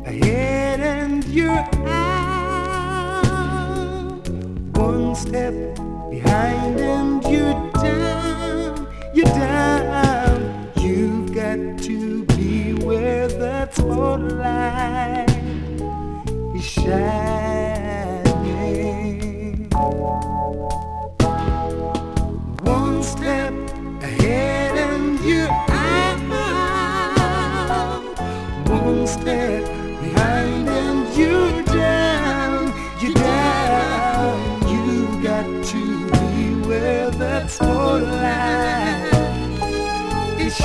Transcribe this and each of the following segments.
ahead and you're out, one step behind and you're down, you're down. You've got to be where that spotlight is shining. One step ahead and you're out, one step behind and you're down, you're down. You've got to be where that spotlight is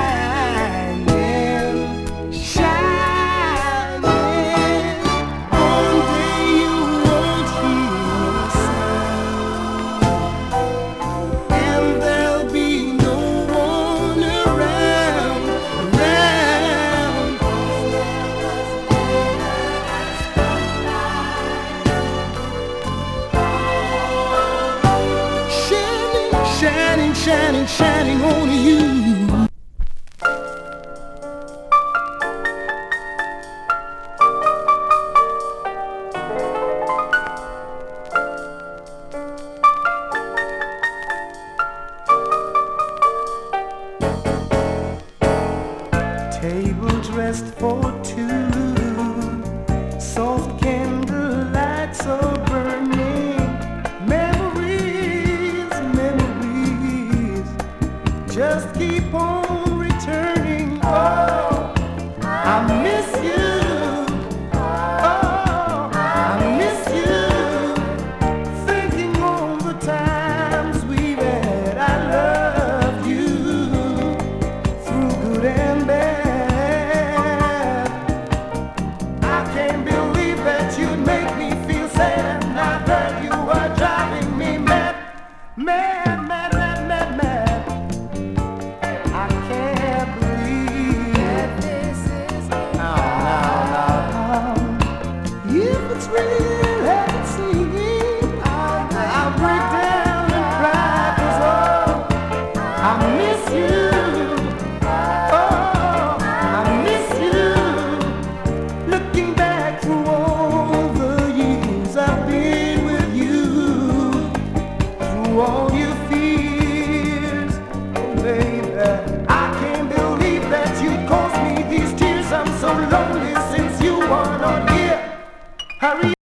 shining, shining. One day you won't hear a sound, and there'll be no one around. Shining, shining, shining on you. Table dressed for two, soft candlelights are burning. Memories, memories, just keep on returning. Oh, I miss you. Oh, I miss you. Thinking on the times we've had. I love you through good and bad. I can't believe that you'd make me feel sad. Now that you are driving me mad, mad, mad, mad, mad, mad. I can't believe that this is no. If it's real, let's see. I'll break down and cry 'cause oh, I miss you. Oh, I miss you. Looking back through all the years I've been with you, through all your fears, oh baby, I can't believe that you caused me these tears. I'm so lonely since you are not here. Hurry